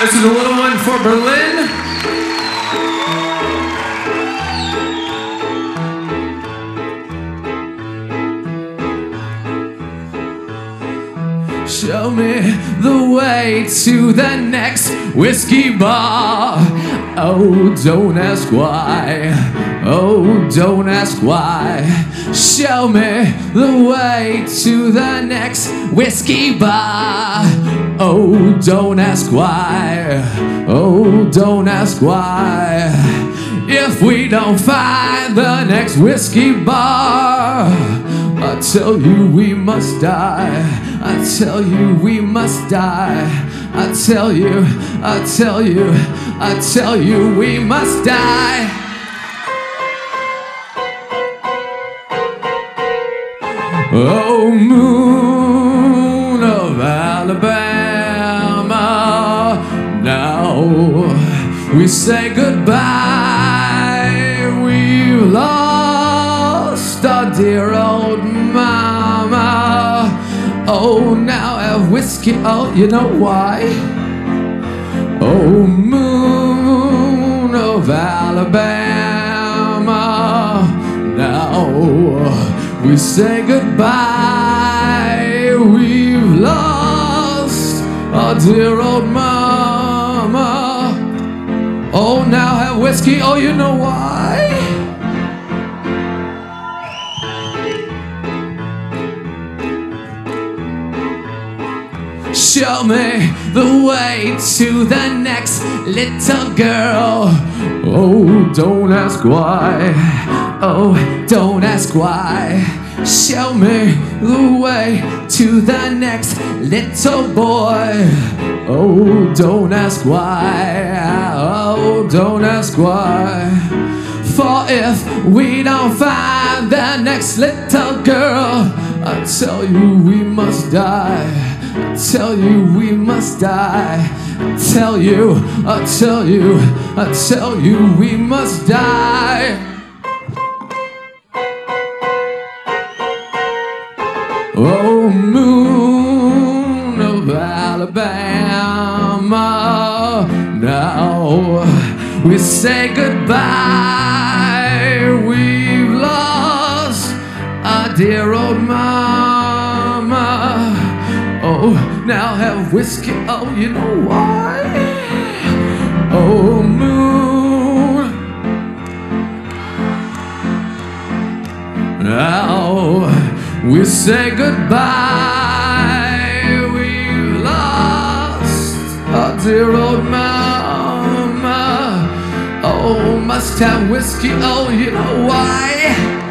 This is a little one for Berlin. Show me the way to the next whiskey bar. Oh, don't ask why. Oh, don't ask why. Show me the way to the next whiskey bar. Oh, don't ask why. Oh, don't ask why. If we don't find the next whiskey bar, I tell you we must die. I tell you we must die. I tell you, I tell you, I tell you we must die. Oh, moon of Alabama, now we say goodbye. We've lost our dear old mama. Oh, now have whiskey, oh, you know why? Oh, moon of Alabama, now we say goodbye. We've lost our dear old mama. Oh, now have whiskey, oh, you know why? Show me the way to the next little girl. Oh, don't ask why. Oh, don't ask why. Show me the way to the next little boy. Oh, don't ask why. Oh, don't ask why. For if we don't find the next little girl, I tell you we must die. I tell you we must die. I tell you, I tell you, I tell you we must die. Oh, moon of Alabama, now we say goodbye. We've lost our dear old mama. Oh, now have whiskey, oh, you know why? Oh, moon, now we say goodbye. We've lost our dear old mama. Oh, must have whiskey, oh, you know why?